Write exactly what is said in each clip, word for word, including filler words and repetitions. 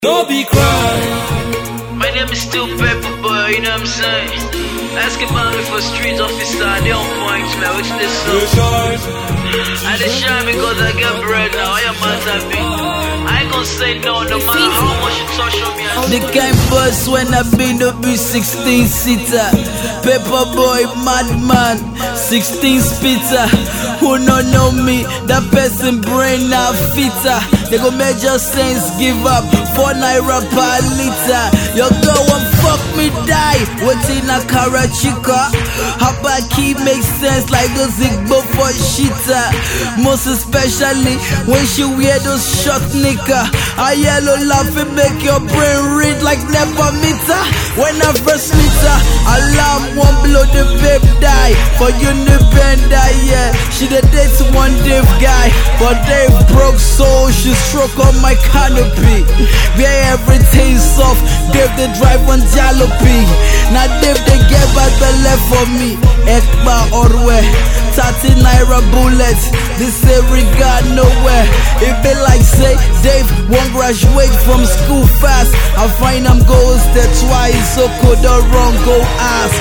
No be crime. My name is still Pepper Boy, you know what I'm saying? Ask about me for street officer, they on point, man. What's this song? I just shine because I get bread now. I am happy. I ain't gonna say no, no matter how much you touch on me. The kind buzz when I been to be sixteen seater. Pepper Boy, madman, sixteen spitter. Who no know me? That person brain now fitter. They go major sense, give up four naira per liter. Your girl won't fuck me die. Waiting a Karachika. How about key makes sense like a Zigbo for shita. Most especially when she wear those short nigga. A yellow laughing make your brain read like never meter. When I first meet her, alarm won't blow the babe die. For you the bender, yeah. She the date one Dave guy, but Dave broke so she stroke on my canopy. Where everything's soft, Dave the drive on jalopy. Now Dave they get back the left for me. Ekba Orwe, thirty naira bullets. This say regard nowhere. It be like say Dave won't graduate from school fast. I find I'm ghosted twice, so could the wrong go ask.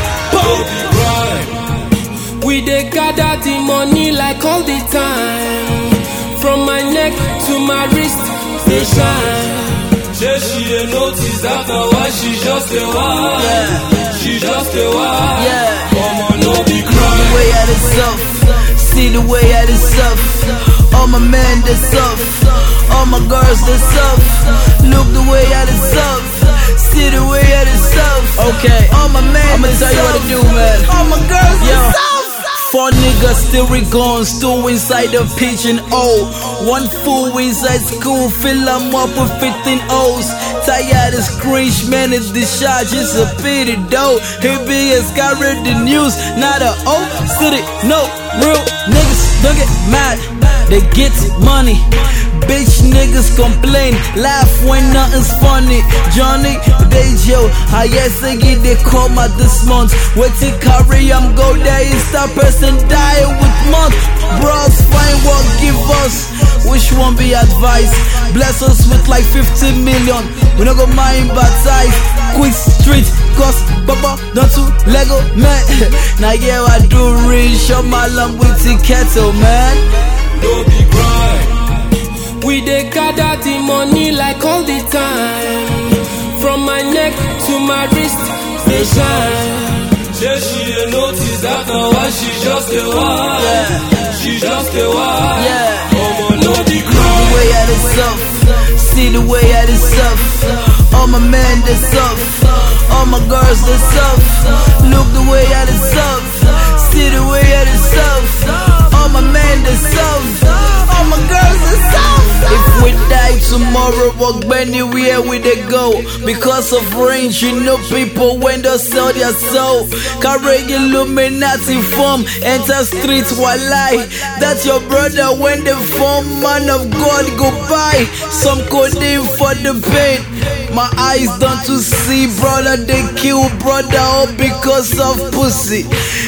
We dey gather the money like all the time. From my neck to my wrist, they shine. Say she dey notice that na why she just a wild. Yeah. She just a wild. Yeah. Come on, no be The crying. way I dey soft, see the way I dey soft. All my men they soft, all my girls they soft. Look the way I dey soft, see the way I dey soft. Okay, all my men I'ma tell you what to do, man. All my girls they soft. Four niggas still gone, still inside the pigeon O. One fool inside school, fill them up with fifteen O's. Tired of screech, man, it's the charge, it's a pity though. He be as got read the news, not a O city, no real niggas don't get mad, they get money. Bitch niggas complain, laugh when nothing's funny. Johnny, they jail, I yes I get they call my this month. Wait till carry I'm go there, is that person die with month. Bros find what give us, which one be advice? Bless us with like fifty million, we no go mind baptize. Quick street, cause Baba don't to Lego man. Now yeah I do reach on my lump with the kettle man. No be crying. We dey gather the money like all the time. From my neck to my wrist, they shine. Say she dey notice that na why she just a wild. Yeah. She just a wild. Yeah. Come on, no be The crying. way I dey soft, see the way I dey soft. All my men they soft, all my girls they soft. Look the way I dey soft, see the way I dey soft. All my men they soft, all my girls they soft. If we die tomorrow, walk anywhere we they go. Because of range, you know people when they sell their soul. Carry Illuminati form, enter streets while lie. That's your brother when they form man of God go by. Some coding for the pain. My eyes don't to see, brother, they kill brother all because of pussy.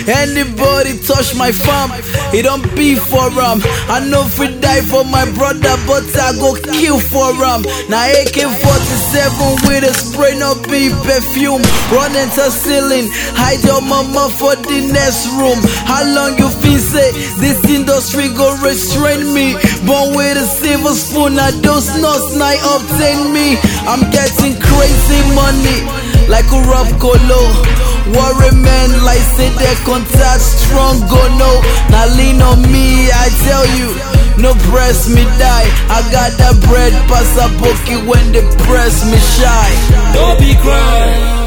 Anybody touch my farm, it don't be for ram. I know if we die for my brother, but I go kill for ram. Now A K forty-seven with a spray, no be perfume. Run into ceiling, hide your mama for the next room. How long you feel say this industry go restrain me? Born with a silver spoon, I those nuts night obtain me. I'm getting crazy money like a Rob Colo. Worry man like say they contact strong go no. Now lean on me, I tell you, no press me die. I got that bread pass a bookie when they press me shy. No be crying.